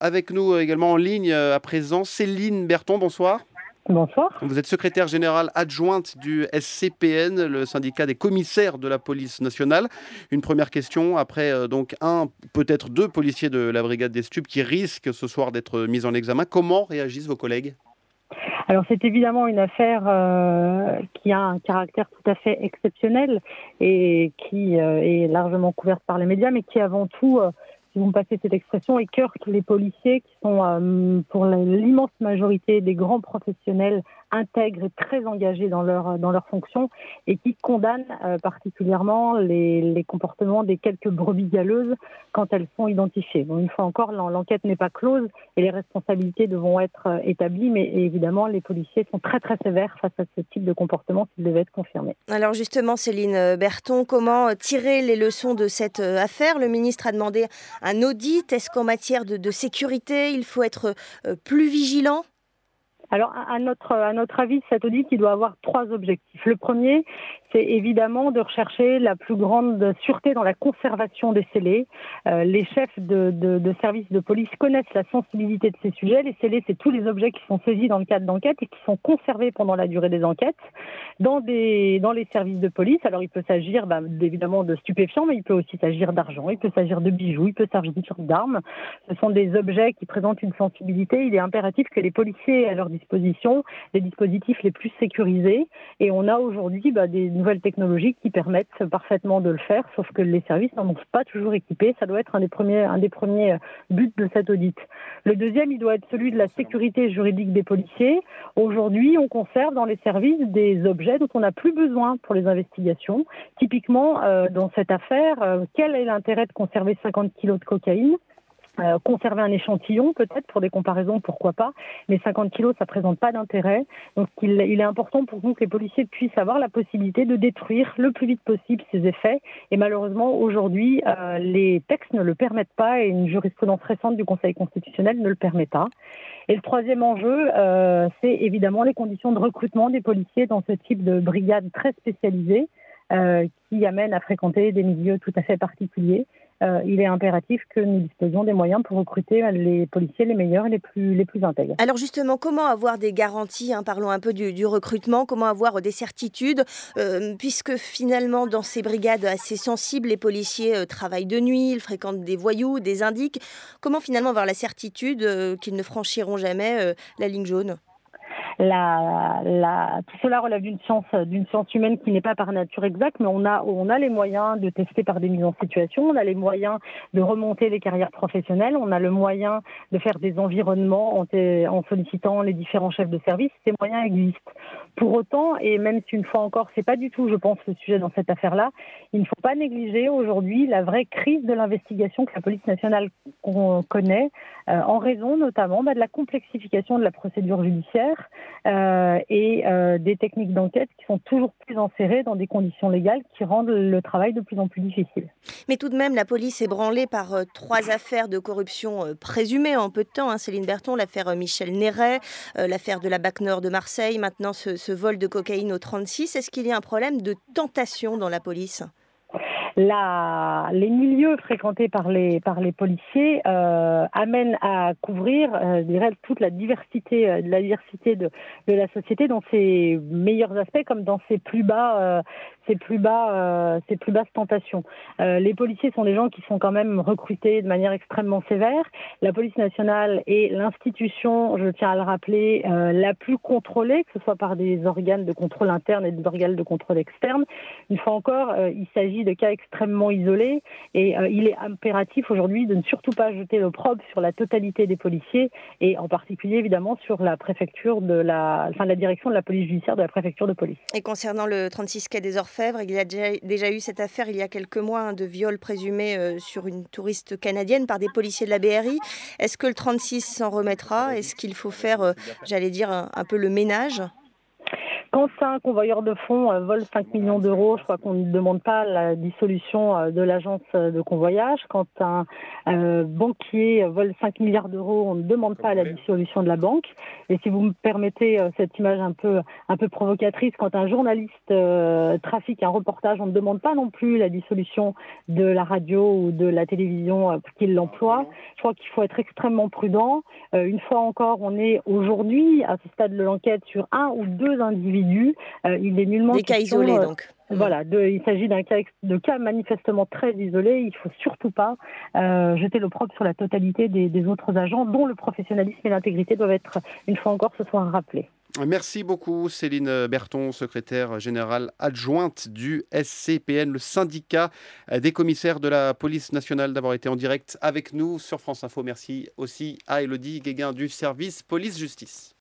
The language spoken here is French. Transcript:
Avec nous également en ligne à présent, Céline Berton, bonsoir. Bonsoir. Vous êtes secrétaire générale adjointe du SCPN, le syndicat des commissaires de la police nationale. Une première question, après peut-être deux policiers de la brigade des stupes qui risquent ce soir d'être mis en examen. Comment réagissent vos collègues ? Alors c'est évidemment une affaire qui a un caractère tout à fait exceptionnel et qui est largement couverte par les médias, mais qui avant tout, si vous me passez cette expression, écœure les policiers qui sont pour l'immense majorité des grands professionnels intègres et très engagés dans leur fonction et qui condamnent particulièrement les comportements des quelques brebis galeuses quand elles sont identifiées. Bon, une fois encore, l'enquête n'est pas close et les responsabilités devront être établies, mais évidemment, les policiers sont très très sévères face à ce type de comportement s'il devait être confirmé. Alors justement, Céline Berton, comment tirer les leçons de cette affaire ? Le ministre a demandé un audit. Est-ce qu'en matière de sécurité, il faut être plus vigilant ? Alors, à notre avis, cet audit, il doit avoir trois objectifs. Le premier, c'est évidemment de rechercher la plus grande sûreté dans la conservation des scellés. Les chefs de services de police connaissent la sensibilité de ces sujets. Les scellés, c'est tous les objets qui sont saisis dans le cadre d'enquêtes et qui sont conservés pendant la durée des enquêtes dans les services de police. Alors, il peut s'agir évidemment de stupéfiants, mais il peut aussi s'agir d'argent, il peut s'agir de bijoux, il peut s'agir d'armes. Ce sont des objets qui présentent une sensibilité. Il est impératif que les policiers aient à leur disposition les dispositifs les plus sécurisés. Et on a aujourd'hui des nouvelles technologies qui permettent parfaitement de le faire, sauf que les services n'en sont pas toujours équipés. Ça doit être un des premiers buts de cet audit. Le deuxième, il doit être celui de la sécurité juridique des policiers. Aujourd'hui, on conserve dans les services des objets dont on n'a plus besoin pour les investigations. Typiquement, dans cette affaire, quel est l'intérêt de conserver 50 kilos de cocaïne ? Conserver un échantillon peut-être pour des comparaisons, pourquoi pas, mais 50 kilos ça présente pas d'intérêt, donc il est important pour nous que les policiers puissent avoir la possibilité de détruire le plus vite possible ces effets, et malheureusement aujourd'hui les textes ne le permettent pas et une jurisprudence récente du Conseil constitutionnel ne le permet pas. Et le troisième enjeu, c'est évidemment les conditions de recrutement des policiers dans ce type de brigade très spécialisée qui amène à fréquenter des milieux tout à fait particuliers. Il est impératif que nous disposions des moyens pour recruter les policiers les meilleurs et les plus intègres. Alors justement, comment avoir des garanties, parlons un peu du recrutement, comment avoir des certitudes, puisque finalement dans ces brigades assez sensibles, les policiers travaillent de nuit, ils fréquentent des voyous, des indiques. Comment finalement avoir la certitude qu'ils ne franchiront jamais la ligne jaune ? Tout cela relève d'une science humaine qui n'est pas par nature exacte, mais on a les moyens de tester par des mises en situation, on a les moyens de remonter les carrières professionnelles, on a le moyen de faire des environnements en sollicitant les différents chefs de service. Ces moyens existent. Pour autant, et même si une fois encore, c'est pas du tout, je pense, le sujet dans cette affaire-là, il ne faut pas négliger aujourd'hui la vraie crise de l'investigation que la police nationale connaît, en raison notamment de la complexification de la procédure judiciaire. Et des techniques d'enquête qui sont toujours plus enserrées dans des conditions légales qui rendent le travail de plus en plus difficile. Mais tout de même, la police est branlée par trois affaires de corruption présumées en peu de temps. Céline Berton, l'affaire Michel Néret, l'affaire de la BAC Nord de Marseille, maintenant ce vol de cocaïne au 36. Est-ce qu'il y a un problème de tentation dans la police ? Les milieux fréquentés par les policiers amènent à couvrir, je dirais, toute la diversité de la société dans ses meilleurs aspects comme dans ses plus basses tentations. Les policiers sont des gens qui sont quand même recrutés de manière extrêmement sévère. La police nationale est l'institution, je tiens à le rappeler, la plus contrôlée, que ce soit par des organes de contrôle interne et des organes de contrôle externe. Une fois encore, il s'agit de cas extrêmement isolés et il est impératif aujourd'hui de ne surtout pas jeter l'opprobre sur la totalité des policiers et en particulier évidemment sur la préfecture la direction de la police judiciaire de la préfecture de police. Et concernant le 36 quai des Orfèvres, il y a déjà eu cette affaire il y a quelques mois de viol présumé sur une touriste canadienne par des policiers de la BRI. Est-ce que le 36 s'en remettra ? Est-ce qu'il faut faire, un peu le ménage ? Quand un convoyeur de fonds vole 5 millions d'euros, je crois qu'on ne demande pas la dissolution de l'agence de convoyage. Quand un banquier vole 5 milliards d'euros, on ne demande pas la dissolution de la banque. Et si vous me permettez cette image un peu provocatrice, quand un journaliste trafique un reportage, on ne demande pas non plus la dissolution de la radio ou de la télévision qu'il l'emploie. Je crois qu'il faut être extrêmement prudent. Une fois encore, on est aujourd'hui, à ce stade de l'enquête, sur un ou deux individus. Il est nullement des cas isolés, donc. Voilà, il s'agit de cas manifestement très isolés. Il ne faut surtout pas jeter l'opprobre sur la totalité des autres agents, dont le professionnalisme et l'intégrité doivent être, une fois encore, ce soir rappelés. Merci beaucoup Céline Berton, secrétaire générale adjointe du SCPN, le syndicat des commissaires de la police nationale, d'avoir été en direct avec nous sur France Info. Merci aussi à Élodie Guéguin du service police-justice.